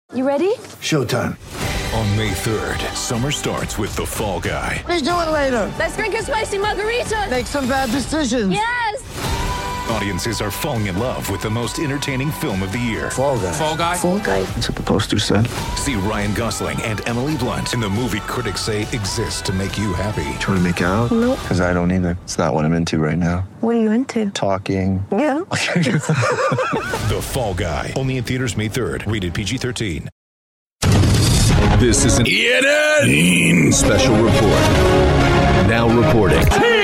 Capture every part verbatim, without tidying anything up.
You ready? Showtime. On May third, summer starts with The Fall Guy. Let's do it later. Let's drink a spicy margarita. Make some bad decisions. Yes. Audiences are falling in love with the most entertaining film of the year. Fall Guy. Fall Guy? Fall Guy. That's what the poster said. See Ryan Gosling and Emily Blunt in the movie critics say exists to make you happy. Trying to make it out? Nope. Because I don't either. It's not what I'm into right now. What are you into? Talking. Yeah. The Fall Guy. Only in theaters May third. Rated P G thirteen. This is an E N N special report. Now reporting.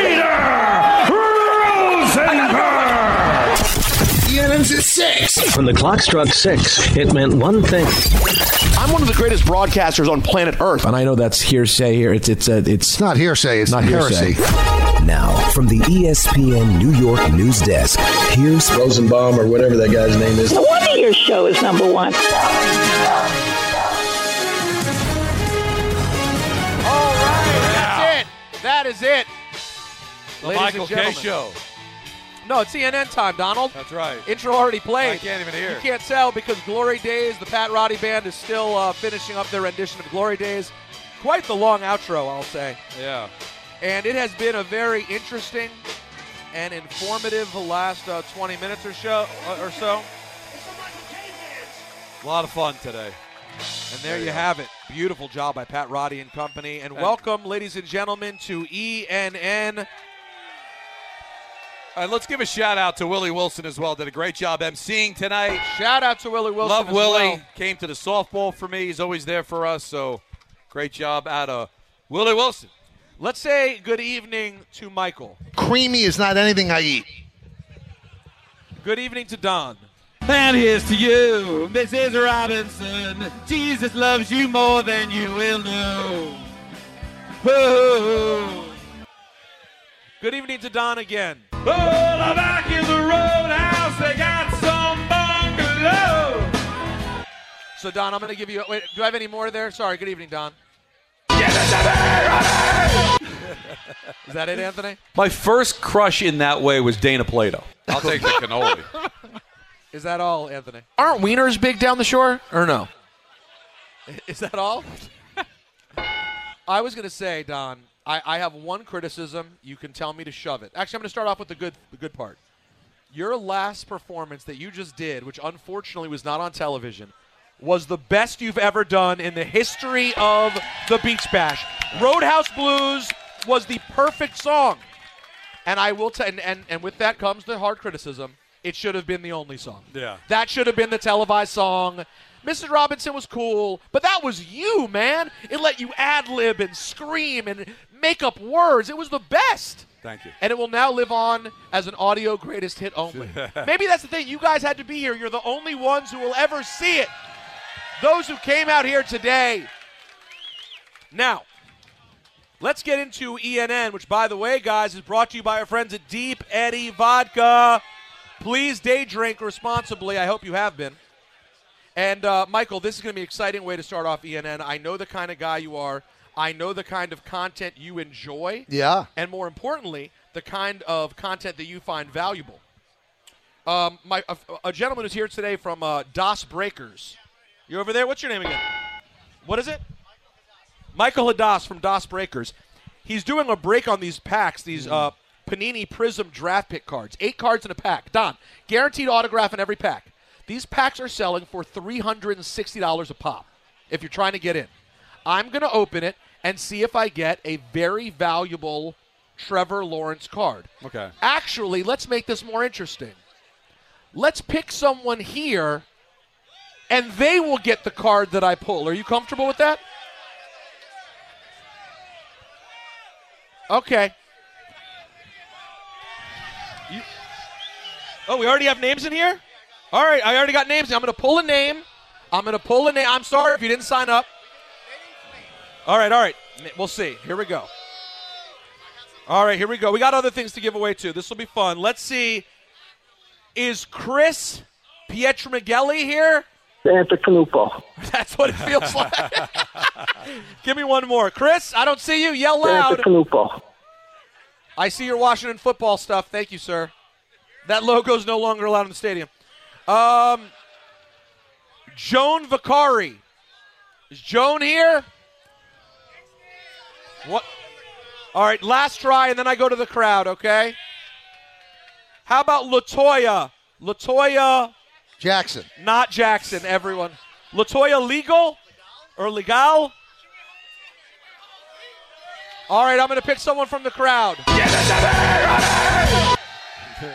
E N N's at six. When the clock struck six, it meant one thing. I'm one of the greatest broadcasters on planet Earth. And I know that's hearsay here. It's it's uh, it's, It's not hearsay. It's not heresy. hearsay. Now, from the E S P N New York news desk, here's Rosenbaum or whatever that guy's name is. No wonder your show is number one. All right, that's it. That is it. The Ladies Michael and K. gentlemen. Show. No, it's C N N time, Donald. That's right. Intro already played. I can't even hear. You can't tell because Glory Days, the Pat Roddy Band, is still uh, finishing up their rendition of Glory Days. Quite the long outro, I'll say. Yeah. And it has been a very interesting and informative last uh, twenty minutes or so. Uh, or so. A lot of fun today. And there you have it. Beautiful job by Pat Roddy and company. And welcome, ladies and gentlemen, to E N N. And let's give a shout out to Willie Wilson as well. Did a great job emceeing tonight. Shout out to Willie Wilson. Love as Willie. well. Came to the softball for me. He's always there for us. So great job out of Willie Wilson. Let's say good evening to Michael. Creamy is not anything I eat. Good evening to Don. And here's to you, Missus Robinson. Jesus loves you more than you will know. Whoa. Good evening to Don again. Oh, back in the roadhouse, they got some bungalow. So, Don, I'm going to give you – wait, do I have any more there? Sorry, good evening, Don. Is that it, Anthony? My first crush in that way was Dana Plato. I'll take the cannoli. Is that all, Anthony? Aren't wieners big down the shore, or no? Is that all? I was going to say, Don, I, I have one criticism. You can tell me to shove it. Actually, I'm going to start off with the good, the good part. Your last performance that you just did, which unfortunately was not on television, was the best you've ever done in the history of the Beach Bash. Roadhouse Blues was the perfect song. And I will tell, and, and, and with that comes the hard criticism. It should have been the only song. Yeah. That should have been the televised song. Missus Robinson was cool, but that was you, man. It let you ad-lib and scream and make up words. It was the best. Thank you. And it will now live on as an audio greatest hit only. Maybe that's the thing. You guys had to be here. You're the only ones who will ever see it. Those who came out here today. Now, let's get into E N N, which, by the way, guys, is brought to you by our friends at Deep Eddy Vodka. Please day drink responsibly. I hope you have been. And, uh, Michael, this is going to be an exciting way to start off E N N. I know the kind of guy you are. I know the kind of content you enjoy. Yeah. And more importantly, the kind of content that you find valuable. Um, my a, a gentleman who's here today from uh, Das Breakers. You over there? What's your name again? What is it? Michael Hadass from Das Breakers. He's doing a break on these packs, these uh, Panini Prism draft pick cards. Eight cards in a pack. Don, guaranteed autograph in every pack. These packs are selling for three hundred sixty dollars a pop if you're trying to get in. I'm going to open it and see if I get a very valuable Trevor Lawrence card. Okay. Actually, let's make this more interesting. Let's pick someone here, and they will get the card that I pull. Are you comfortable with that? Okay. You, oh, we already have names in here? All right, I already got names. I'm going to pull a name. I'm going to pull a name. I'm sorry if you didn't sign up. All right, all right. We'll see. Here we go. All right, here we go. We got other things to give away, too. This will be fun. Let's see. Is Chris Pietramighelli here? Santa Canupo. That's what it feels like. Give me one more. Chris, I don't see you. Yell loud. Santa Canupo. I see your Washington football stuff. Thank you, sir. That logo's no longer allowed in the stadium. Um, Joan Vicari. Is Joan here? What? All right, last try, and then I go to the crowd, okay? How about Latoya? Latoya Jackson. Not Jackson, everyone. Latoya Legal or Legal? All right, I'm going to pick someone from the crowd. Give it to me,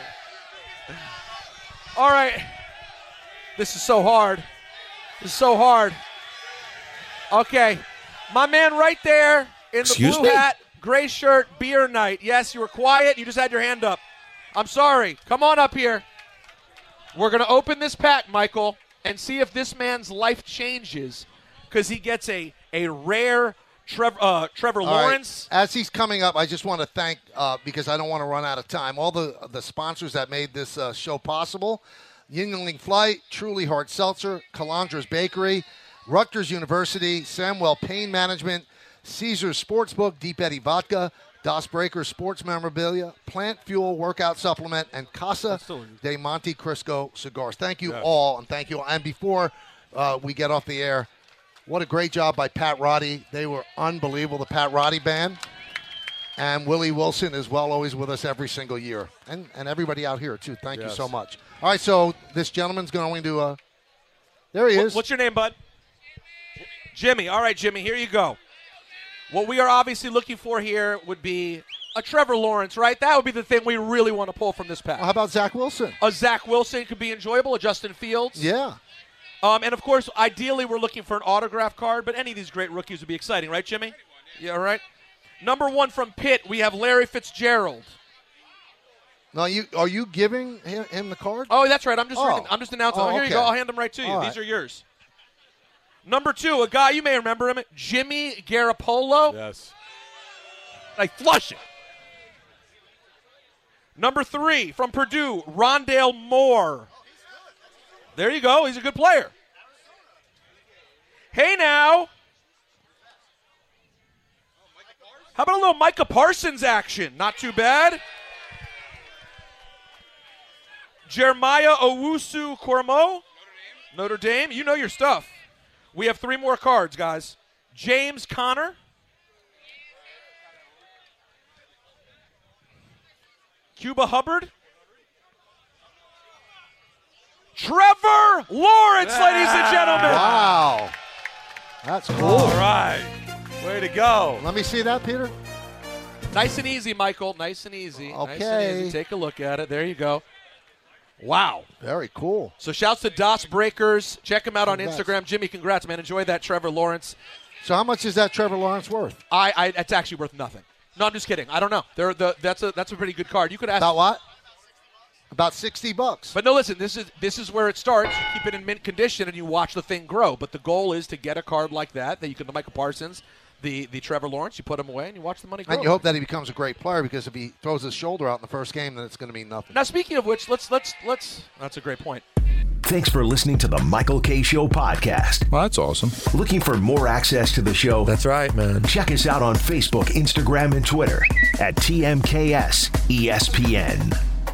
All right. This is so hard. This is so hard. Okay. My man right there in the Excuse blue me? hat, gray shirt, beer night. Yes, you were quiet. You just had your hand up. I'm sorry. Come on up here. We're going to open this pack, Michael, and see if this man's life changes because he gets a, a rare Trevor, uh, Trevor All Lawrence. right. As he's coming up, I just want to thank, uh, because I don't want to run out of time, all the the sponsors that made this uh, show possible. Yingling Flight, Truly Hard Seltzer, Calandra's Bakery, Rutgers University, Samwell Pain Management, Caesars Sportsbook, Deep Eddy Vodka, Das Breaker Sports Memorabilia, Plant Fuel Workout Supplement, and Casa de Monte Cristo Cigars. Thank you Yes. all, and thank you all. And before uh, we get off the air, what a great job by Pat Roddy. They were unbelievable, the Pat Roddy Band. And Willie Wilson is well always with us every single year. And and everybody out here, too. Thank Yes. you so much. All right, so this gentleman's going to, uh, there he is. What's your name, bud? Jimmy. All right, Jimmy, here you go. What we are obviously looking for here would be a Trevor Lawrence, right? That would be the thing we really want to pull from this pack. Well, how about Zach Wilson? A Zach Wilson could be enjoyable, a Justin Fields. Yeah. Um, and, of course, ideally we're looking for an autograph card, but any of these great rookies would be exciting, right, Jimmy? Yeah, all right. Number one from Pitt, we have Larry Fitzgerald. Now, you are you giving him, him the card? Oh, that's right. I'm just Oh. reading, I'm just announcing. Oh, Oh, here okay. you go. I'll hand them right to you. All These right. are yours. Number two, a guy you may remember him, Jimmy Garoppolo. Yes. Like flush it. Number three, from Purdue, Rondale Moore. There you go. He's a good player. Hey now. How about a little Micah Parsons action? Not too bad. Jeremiah Owusu-Koroma, Notre Dame. You know your stuff. We have three more cards, guys. James Conner. Cuba Hubbard. Trevor Lawrence, ladies and gentlemen. Wow. That's cool. All right. Way to go. Let me see that, Peter. Nice and easy, Michael. Nice and easy. Nice and Okay. easy. Take a look at it. There you go. Wow. Very cool. So shouts to Das Breakers. Check him out on Congrats. Instagram. Jimmy, congrats, man. Enjoy that Trevor Lawrence. So how much is that Trevor Lawrence worth? I, I it's actually worth nothing. No, I'm just kidding. I don't know. They're the that's a that's a pretty good card. You could ask About what? About sixty bucks. But no, listen, this is this is where it starts. You keep it in mint condition and you watch the thing grow. But the goal is to get a card like that, that you can, the Michael Parsons, the, the Trevor Lawrence, you put him away and you watch the money grow. And you hope that he becomes a great player, because if he throws his shoulder out in the first game, then it's going to mean nothing. Now, speaking of which, let's let's let's. That's a great point. Thanks for listening to the Michael K. Show podcast. Well, that's awesome. Looking for more access to the show? That's right, man. Check us out on Facebook, Instagram, and Twitter at T M K S E S P N.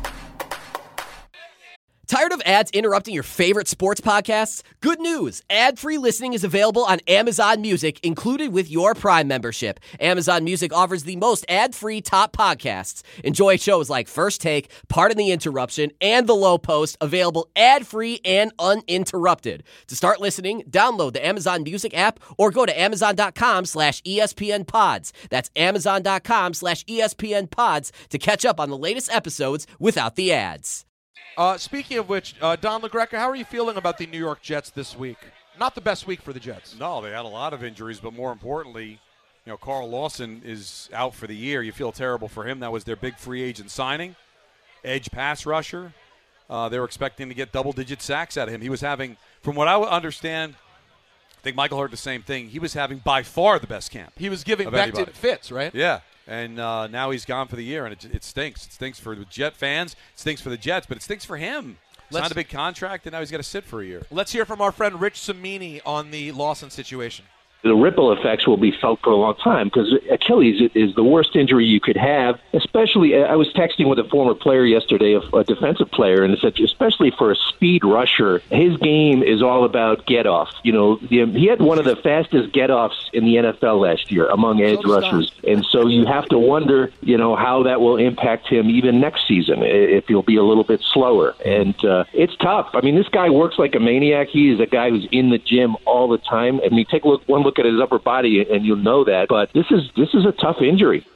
Tired of ads interrupting your favorite sports podcasts? Good news! Ad-free listening is available on Amazon Music, included with your Prime membership. Amazon Music offers the most ad-free top podcasts. Enjoy shows like First Take, Pardon the Interruption, and The Low Post, available ad-free and uninterrupted. To start listening, download the Amazon Music app or go to amazon.com slash ESPN pods. That's amazon.com slash ESPN pods to catch up on the latest episodes without the ads. Uh, speaking of which, uh, Don LaGreca, how are you feeling about the New York Jets this week? Not the best week for the Jets. No, they had a lot of injuries, but more importantly, you know, Carl Lawson is out for the year. You feel terrible for him. That was their big free agent signing. Edge pass rusher. Uh, they were expecting to get double-digit sacks out of him. He was having, from what I understand, I think Michael heard the same thing, he was having by far the best camp. He was giving of back anybody. to Fitz, right? Yeah. And uh, now he's gone for the year, and it, it stinks. It stinks for the Jet fans. It stinks for the Jets, but it stinks for him. Let's- Signed a big contract, and now he's got to sit for a year. Let's hear from our friend Rich Cimini on the Lawson situation. the ripple effects will be felt for a long time because Achilles is the worst injury you could have, especially, I was texting with a former player yesterday, a, a defensive player, and it said, especially for a speed rusher, his game is all about get-off. You know, he had one of the fastest get-offs in the N F L last year among edge rushers, and so you have to wonder, you know, how that will impact him even next season, if he'll be a little bit slower. And uh, it's tough. I mean, this guy works like a maniac. He is a guy who's in the gym all the time. I mean, take a look, one look at his upper body, and you'll know that. But this is this is a tough injury.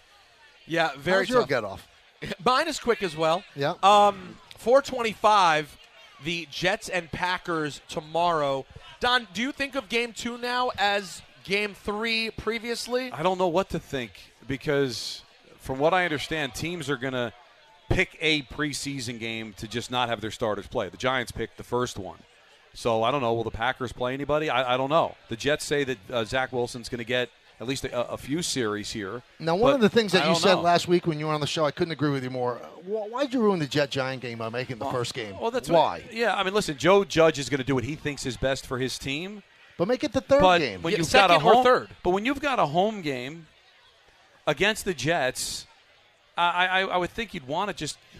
Yeah, very How's your tough. get off? Mine is quick as well. Yeah. Um, four twenty-five, the Jets and Packers tomorrow. Don, do you think of game two now as game three previously? I don't know what to think because from what I understand, teams are going to pick a preseason game to just not have their starters play. The Giants picked the first one. So I don't know. Will the Packers play anybody? I, I don't know. The Jets say that uh, Zach Wilson's going to get at least a, a few series here. Now, one of the things that I you don't said know. last week when you were on the show, I couldn't agree with you more. Why did you ruin the Jet-Giant game by making the well, first game? Well, that's why. What, yeah, I mean, listen, Joe Judge is going to do what he thinks is best for his team. But make it the third but game. When Yeah, you've second got a home, or third. But when you've got a home game against the Jets, I, I, I would think you'd want to just –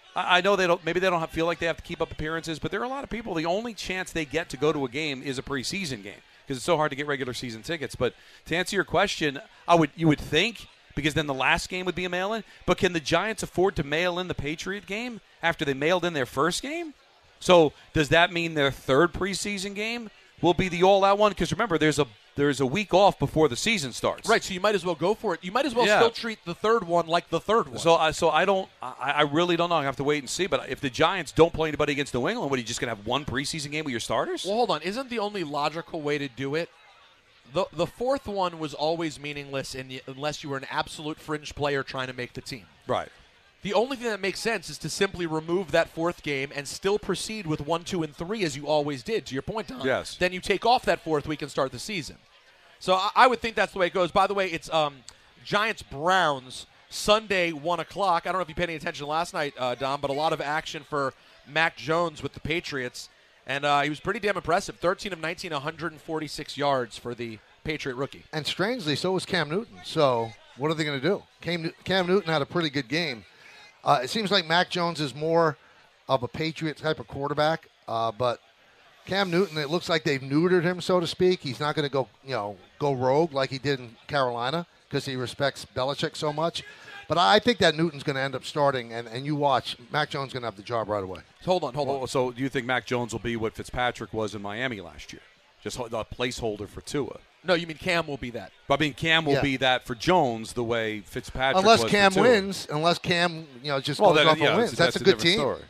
I know they don't. Maybe they don't have, feel like they have to keep up appearances, but there are a lot of people. The only chance they get to go to a game is a preseason game because it's so hard to get regular season tickets. But to answer your question, I would you would think because then the last game would be a mail-in. But can the Giants afford to mail in the Patriot game after they mailed in their first game? So does that mean their third preseason game will be the all-out one? Because remember, there's a there's a week off before the season starts. Right, so you might as well go for it. You might as well Yeah. still treat the third one like the third one. So, I so I don't. I, I really don't know. I have to wait and see. But if the Giants don't play anybody against New England, what are you just going to have one preseason game with your starters? Well, hold on. Isn't the only logical way to do it? The the fourth one was always meaningless in the, unless you were an absolute fringe player trying to make the team. Right. The only thing that makes sense is to simply remove that fourth game and still proceed with one, two, and three as you always did, to your point, Don. Yes. Then you take off that fourth week and start the season. So I, I would think that's the way it goes. By the way, it's um, Giants-Browns, Sunday, one o'clock. I don't know if you paid any attention last night, uh, Don, but a lot of action for Mac Jones with the Patriots. And uh, he was pretty damn impressive. thirteen of nineteen, one hundred forty-six yards for the Patriot rookie. And strangely, so was Cam Newton. So what are they going to do? Cam, Cam Newton had a pretty good game. Uh, it seems like Mac Jones is more of a Patriot type of quarterback, uh, but Cam Newton, it looks like they've neutered him, so to speak. He's not going to go, you know, go rogue like he did in Carolina because he respects Belichick so much. But I think that Newton's going to end up starting, and, and you watch, Mac Jones is going to have the job right away. So hold on, hold on. Well, so do you think Mac Jones will be what Fitzpatrick was in Miami last year? Just a placeholder for Tua? No, you mean Cam will be that. But I mean, Cam will Yeah. be that for Jones the way Fitzpatrick Unless was Cam for Tua. wins, unless Cam, you know, just Well, goes then, off yeah, and wins. that's, That's, that's a good different team. Story.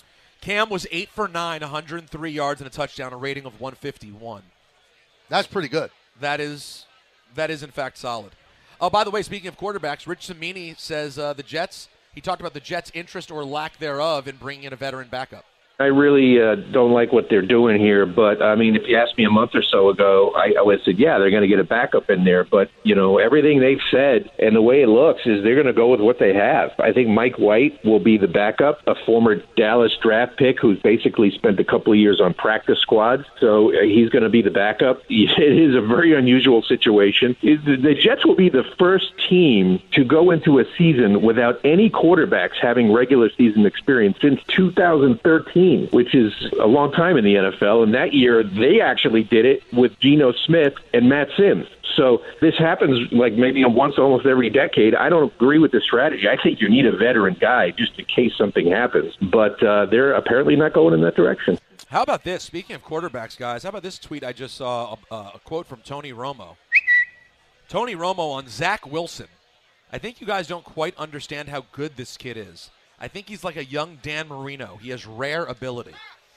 Cam was eight for nine, one hundred three yards and a touchdown, a rating of one fifty-one. That's pretty good. That is, that is in fact solid. Oh, by the way, speaking of quarterbacks, Rich Cimini says uh, the Jets. He talked about the Jets' interest or lack thereof in bringing in a veteran backup. I really uh, don't like what they're doing here, but, I mean, if you asked me a month or so ago, I, I would have said, yeah, they're going to get a backup in there. But, you know, everything they've said and the way it looks is they're going to go with what they have. I think Mike White will be the backup, a former Dallas draft pick who's basically spent a couple of years on practice squads. So uh, he's going to be the backup. It is a very unusual situation. The Jets will be the first team to go into a season without any quarterbacks having regular season experience since two thousand thirteen. Which is a long time in the N F L, and that year they actually did it with Geno Smith and Matt Sims. So this happens like maybe once almost every decade. I don't agree with the strategy. I think you need a veteran guy just in case something happens, but uh, they're apparently not going in that direction. How about this? Speaking of quarterbacks, guys, how about this tweet I just saw, a, a quote from Tony Romo. Tony Romo on Zach Wilson. I think you guys don't quite understand how good this kid is. I think he's like a young Dan Marino. He has rare ability.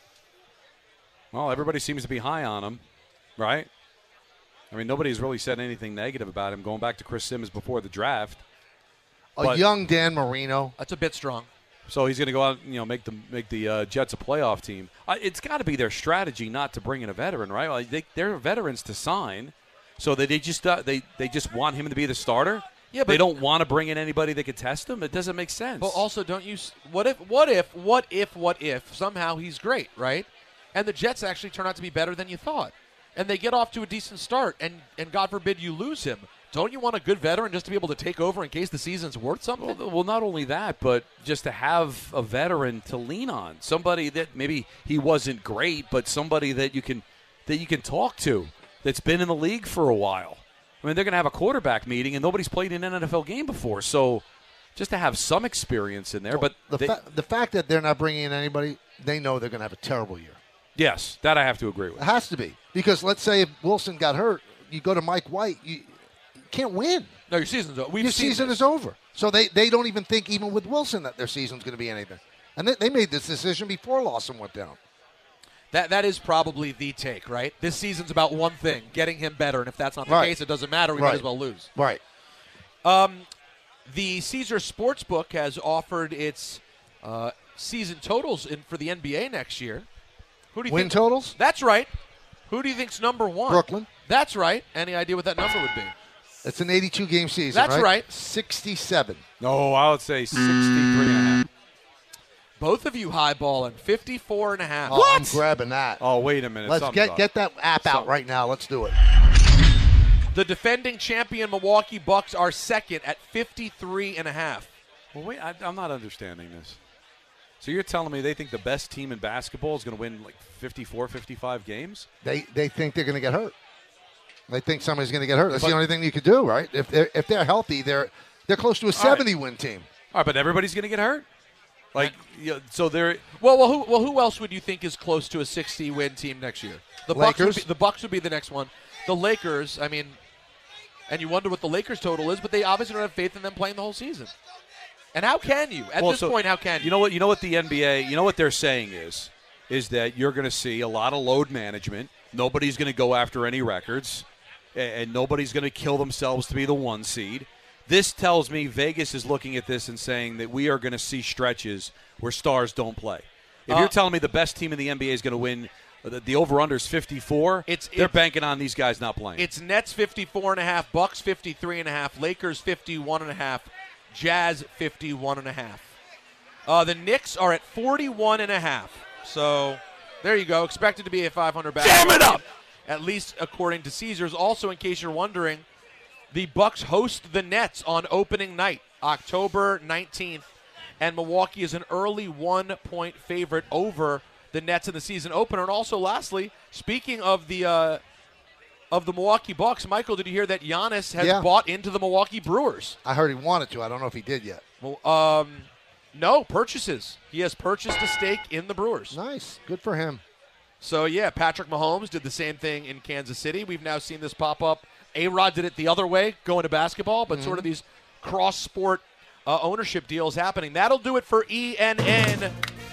Well, everybody seems to be high on him, right? I mean, nobody's really said anything negative about him going back to Chris Simmons before the draft. A But- young Dan Marino. That's a bit strong. So he's going to go out and, you know, make the make the uh, Jets a playoff team. Uh, it's got to be their strategy not to bring in a veteran, right? Like they, they're veterans to sign, so that they just uh, they they just want him to be the starter. Yeah, but they don't want to bring in anybody that could test him. It doesn't make sense. But also, don't you? s- What if? What if? What if? What if? Somehow he's great, right? And the Jets actually turn out to be better than you thought. and they get off to a decent start, and, and God forbid you lose him, don't you want a good veteran just to be able to take over in case the season's worth something? Well, well, not only that, but just to have a veteran to lean on, somebody that maybe he wasn't great, but somebody that you can that you can talk to that's been in the league for a while. I mean, they're going to have a quarterback meeting, and nobody's played in an N F L game before, so just to have some experience in there. Well, but the, they, fa- the fact that they're not bringing in anybody, they know they're going to have a terrible year. Yes, that I have to agree with. It has to be. Because let's say if Wilson got hurt, you go to Mike White, you, you can't win. No, your season's over. We've your seen season this. is over. So they, they don't even think, even with Wilson, that their season's going to be anything. And they, they made this decision before Lawson went down. That That is probably the take, right? This season's about one thing, getting him better. And if that's not the Right. case, it doesn't matter. We Right. might as well lose. Right. Um, the Caesar Sportsbook has offered its uh, season totals in for the N B A next year. Who do you Win think? totals? That's right. Who do you think's number one? Brooklyn. That's right. Any idea what that number would be? It's an eighty-two game season, That's right? right. sixty-seven. No, I would say sixty-three and a half. Both of you highballing, fifty-four and a half. Oh, I'm grabbing that. Oh, wait a minute. Let's Something's get up. get that app out right now. Let's do it. The defending champion Milwaukee Bucks are second at fifty-three and a half. Well, wait, I, I'm not understanding this. So you're telling me they think the best team in basketball is going to win like fifty-four, fifty-five games? They they think they're going to get hurt. They think somebody's going to get hurt. That's But- the only thing you could do, right? If they're if they're healthy, they're they're close to a seventy win team. All right, but everybody's going to get hurt? Like, you know, so they're Well, well, who well who else would you think is close to a sixty win team next year? The Bucks would Lakers? be, the Bucks would be the next one. The Lakers, I mean, and you wonder what the Lakers total is, but they obviously don't have faith in them playing the whole season. And how can you? At Well, this so, point, how can you? You know what? You know what the N B A. You know what they're saying is, is that you're going to see a lot of load management. Nobody's going to go after any records, and, and nobody's going to kill themselves to be the one seed. This tells me Vegas is looking at this and saying that we are going to see stretches where stars don't play. If Uh, you're telling me the best team in the N B A is going to win, the, the over/under is fifty-four. It's- they're it's- banking on these guys not playing. It's Nets fifty-four and a half, Bucks fifty-three and a half, Lakers fifty-one and a half, Jazz fifty-one and a half. Uh, the Knicks are at forty-one and a half. So there you go. Expected to be a five hundred basketball Jam it up! team, at least according to Caesars. Also, in case you're wondering, the Bucks host the Nets on opening night, October nineteenth, and Milwaukee is an early one-point favorite over the Nets in the season opener. And also, lastly, speaking of the uh, of the Milwaukee Bucks, Michael, did you hear that Giannis has Yeah. bought into the Milwaukee Brewers? I heard he wanted to. I don't know if he did yet. Well, um, no, purchases. He has purchased a stake in the Brewers. Nice. Good for him. So, yeah, Patrick Mahomes did the same thing in Kansas City. We've now seen this pop up. A-Rod did it the other way, going to basketball, but sort of these cross-sport uh, ownership deals happening. That'll do it for E N N.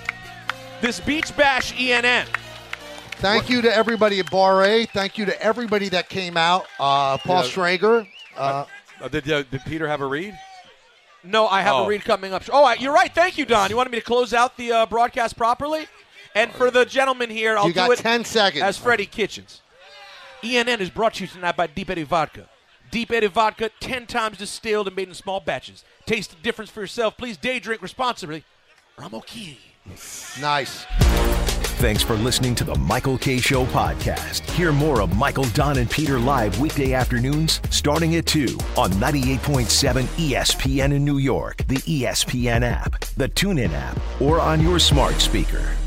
This Beach Bash E N N. Thank you to everybody at Bar A. Thank you to everybody that came out. Uh, Paul Yeah. Strager. Uh, Uh, did, uh, did Peter have a read? No, I have Oh. a read coming up. Oh, I- you're right. Thank you, Don. You wanted me to close out the uh, broadcast properly? And for the gentleman here, I'll You got do it ten seconds. as Freddie Kitchens. E N N is brought to you tonight by Deep Eddy Vodka. Deep Eddy Vodka, ten times distilled and made in small batches. Taste the difference for yourself. Please day drink responsibly. I'm okay. nice. Thanks for listening to the Michael K. Show podcast. Hear more of Michael, Don, and Peter live weekday afternoons starting at two on ninety-eight point seven E S P N in New York, the E S P N app, the TuneIn app, or on your smart speaker.